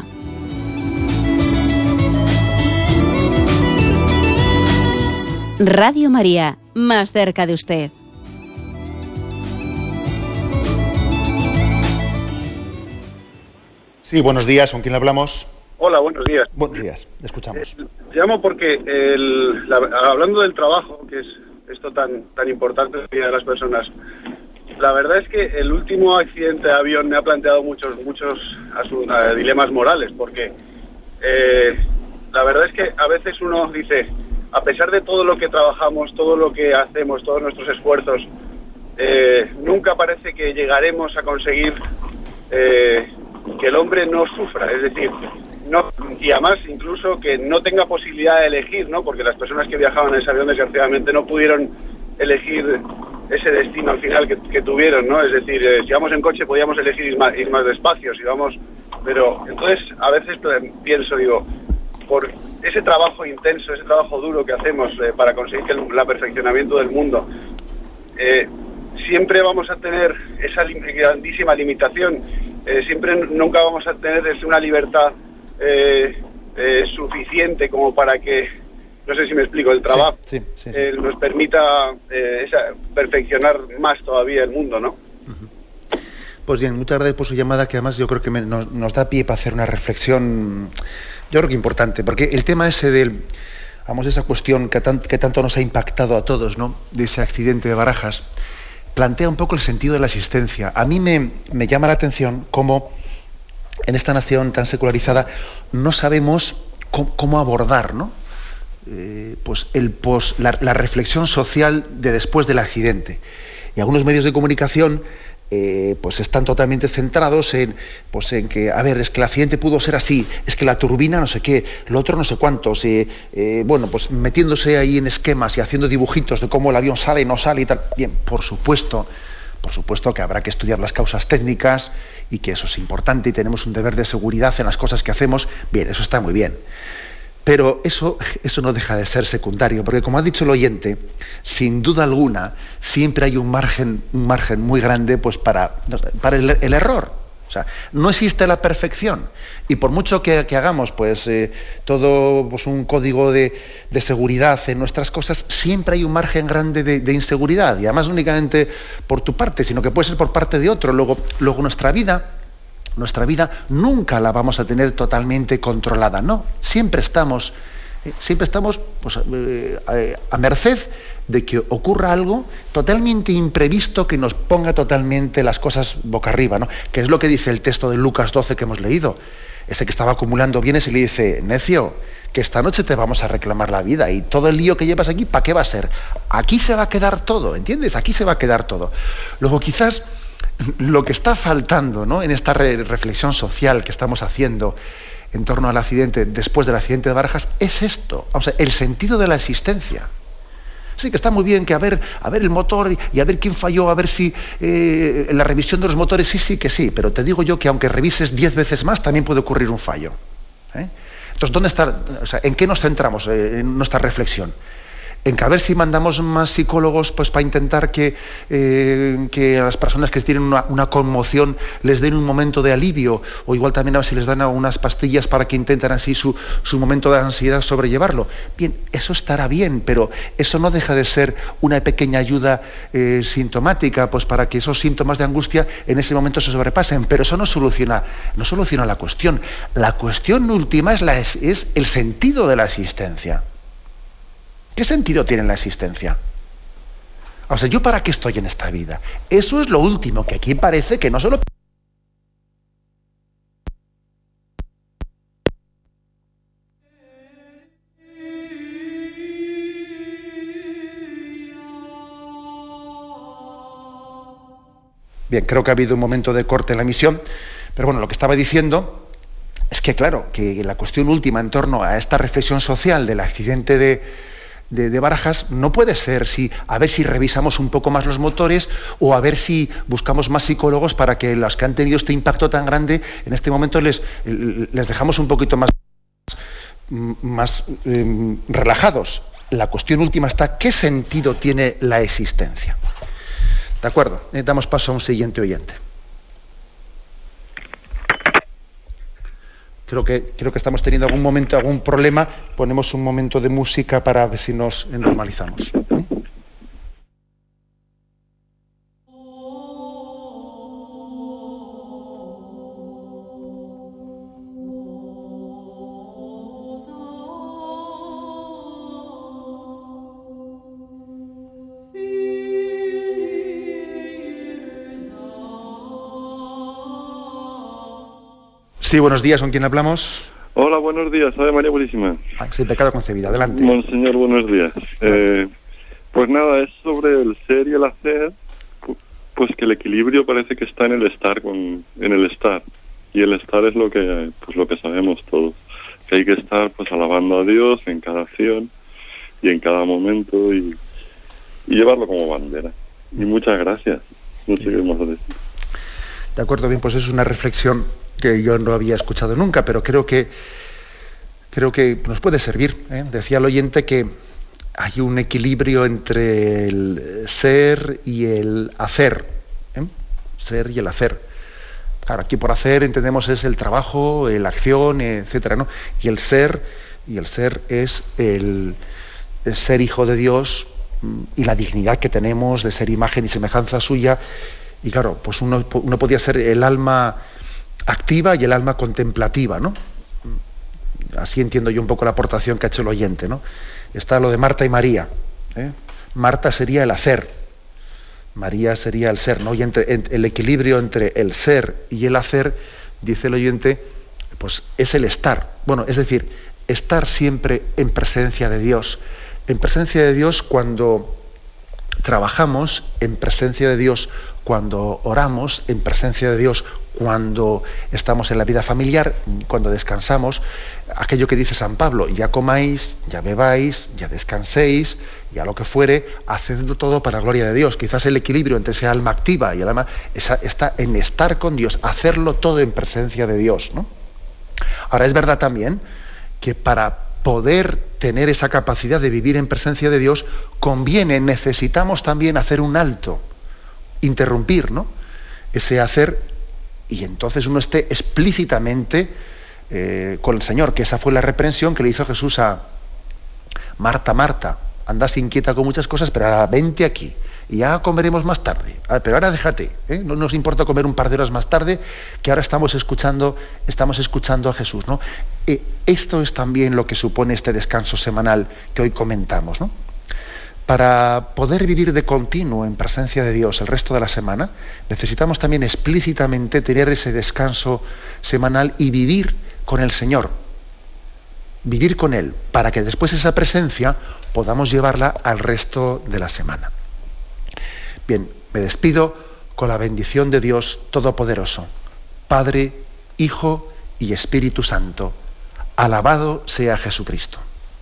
Radio María, más cerca de usted. Sí, buenos días, ¿con quién le hablamos? Hola, buenos días. Buenos días, le escuchamos. Llamo porque, hablando del trabajo, que es esto tan importante en la vida de las personas, la verdad es que el último accidente de avión me ha planteado muchos dilemas morales, porque la verdad es que a veces uno dice, a pesar de todo lo que trabajamos, todo lo que hacemos, todos nuestros esfuerzos, nunca parece que llegaremos a conseguir que el hombre no sufra, es decir, no, y además incluso que no tenga posibilidad de elegir, ¿no? Porque las personas que viajaban en ese avión desgraciadamente no pudieron elegir ese destino al final que tuvieron, ¿no? Es decir, si vamos en coche podíamos elegir ir más despacio, si vamos, pero entonces a veces pienso, digo, por ese trabajo intenso, ese trabajo duro que hacemos para conseguir el perfeccionamiento del mundo, siempre vamos a tener esa grandísima limitación, nunca vamos a tener una libertad suficiente como para que, no sé si me explico, el trabajo sí. Nos permita perfeccionar más todavía el mundo, ¿no? Pues bien, muchas gracias por su llamada, que además yo creo que nos da pie para hacer una reflexión, yo creo que importante, porque el tema ese esa cuestión que tanto nos ha impactado a todos, ¿no?, de ese accidente de Barajas, plantea un poco el sentido de la existencia. A mí me llama la atención cómo en esta nación tan secularizada no sabemos cómo abordar, ¿no?, pues la reflexión social de después del accidente. Y algunos medios de comunicación pues están totalmente centrados en que, a ver, es que el accidente pudo ser así, es que la turbina no sé qué, lo otro no sé cuántos, pues metiéndose ahí en esquemas y haciendo dibujitos de cómo el avión sale y no sale y tal. Bien, por supuesto por supuesto que habrá que estudiar las causas técnicas y que eso es importante y tenemos un deber de seguridad en las cosas que hacemos. Bien, eso está muy bien. Pero eso no deja de ser secundario, porque como ha dicho el oyente, sin duda alguna, siempre hay un margen muy grande pues, para el error. O sea, no existe la perfección. Y por mucho que hagamos pues, todo pues, un código de seguridad en nuestras cosas, siempre hay un margen grande de inseguridad. Y además no únicamente por tu parte, sino que puede ser por parte de otro. Luego nuestra vida nunca la vamos a tener totalmente controlada, no. Siempre estamos pues, a merced de que ocurra algo totalmente imprevisto que nos ponga totalmente las cosas boca arriba, ¿no? Que es lo que dice el texto de Lucas 12 que hemos leído. Ese que estaba acumulando bienes y le dice, necio, que esta noche te vamos a reclamar la vida y todo el lío que llevas aquí, ¿para qué va a ser? Aquí se va a quedar todo, ¿entiendes? Aquí se va a quedar todo. Luego quizás lo que está faltando, ¿no?, en esta reflexión social que estamos haciendo en torno al accidente, después del accidente de Barajas, es esto, o sea, el sentido de la existencia. Sí, que está muy bien que a ver el motor y a ver quién falló, a ver si la revisión de los motores, sí, pero te digo yo que aunque revises 10 veces más, también puede ocurrir un fallo. Entonces, ¿dónde está, o sea, en qué nos centramos en nuestra reflexión? En que a ver si mandamos más psicólogos pues para intentar que a las personas que tienen una conmoción les den un momento de alivio, o igual también a ver si les dan algunas pastillas para que intenten así su momento de ansiedad sobrellevarlo. Bien, eso estará bien, pero eso no deja de ser una pequeña ayuda sintomática, pues para que esos síntomas de angustia en ese momento se sobrepasen, pero eso no soluciona la cuestión. La cuestión última es el sentido de la existencia. ¿Qué sentido tiene la existencia? O sea, ¿yo para qué estoy en esta vida? Eso es lo último, que aquí parece que no solo... Bien, creo que ha habido un momento de corte en la emisión, pero bueno, lo que estaba diciendo es que, claro, que la cuestión última en torno a esta reflexión social del accidente de Barajas no puede ser a ver si revisamos un poco más los motores o a ver si buscamos más psicólogos para que los que han tenido este impacto tan grande en este momento les dejamos un poquito más relajados. La cuestión última está: ¿qué sentido tiene la existencia? ¿De acuerdo? Damos paso a un siguiente oyente. Creo que estamos teniendo algún problema. Ponemos un momento de música para ver si nos normalizamos. Sí, buenos días, ¿con quién hablamos? Hola, buenos días, Ave María Purísima. Sin pecado concebida, adelante. Monseñor, buenos días. Pues nada, es sobre el ser y el hacer, pues que el equilibrio parece que está en el estar, en el estar. Y el estar es lo que sabemos todos, que hay que estar pues alabando a Dios en cada acción y en cada momento y llevarlo como bandera. Y muchas gracias. No sé qué más decir. De acuerdo, bien, pues es una reflexión que yo no había escuchado nunca, pero creo que nos puede servir. Decía el oyente que hay un equilibrio entre el ser y el hacer. Ser y el hacer. Claro, aquí por hacer entendemos es el trabajo, la acción, etcétera, ¿no? Y el ser es el ser hijo de Dios y la dignidad que tenemos de ser imagen y semejanza suya. Y claro, pues uno podía ser el alma activa y el alma contemplativa, ¿no? Así entiendo yo un poco la aportación que ha hecho el oyente, ¿no? Está lo de Marta y María. Marta sería el hacer, María sería el ser, ¿no? Y el equilibrio entre el ser y el hacer, dice el oyente, pues es el estar. Bueno, es decir, estar siempre en presencia de Dios. En presencia de Dios cuando trabajamos, en presencia de Dios cuando oramos en presencia de Dios, cuando estamos en la vida familiar, cuando descansamos, aquello que dice San Pablo, ya comáis, ya bebáis, ya descanséis, ya lo que fuere, hacedlo todo para la gloria de Dios. Quizás el equilibrio entre esa alma activa y el alma está en estar con Dios, hacerlo todo en presencia de Dios, ¿no? Ahora, es verdad también que para poder tener esa capacidad de vivir en presencia de Dios, necesitamos también hacer un alto, interrumpir, ¿no?, ese hacer, y entonces uno esté explícitamente con el Señor, que esa fue la reprensión que le hizo Jesús a Marta, Marta, andas inquieta con muchas cosas, pero ahora vente aquí, y ya comeremos más tarde, pero ahora déjate, no nos importa comer un par de horas más tarde, que ahora estamos escuchando a Jesús, ¿no? Esto es también lo que supone este descanso semanal que hoy comentamos, ¿no? Para poder vivir de continuo en presencia de Dios el resto de la semana, necesitamos también explícitamente tener ese descanso semanal y vivir con el Señor, vivir con Él, para que después esa presencia podamos llevarla al resto de la semana. Bien, me despido con la bendición de Dios Todopoderoso, Padre, Hijo y Espíritu Santo. Alabado sea Jesucristo.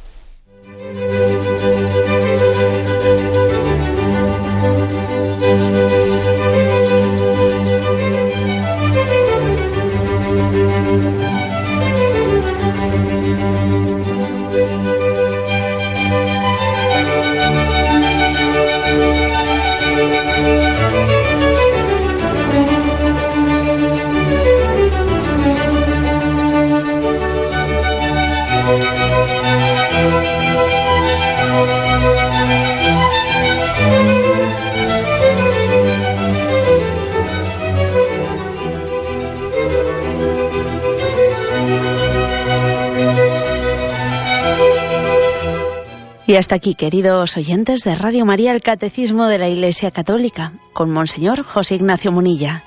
Y hasta aquí, queridos oyentes de Radio María, el Catecismo de la Iglesia Católica, con Monseñor José Ignacio Munilla.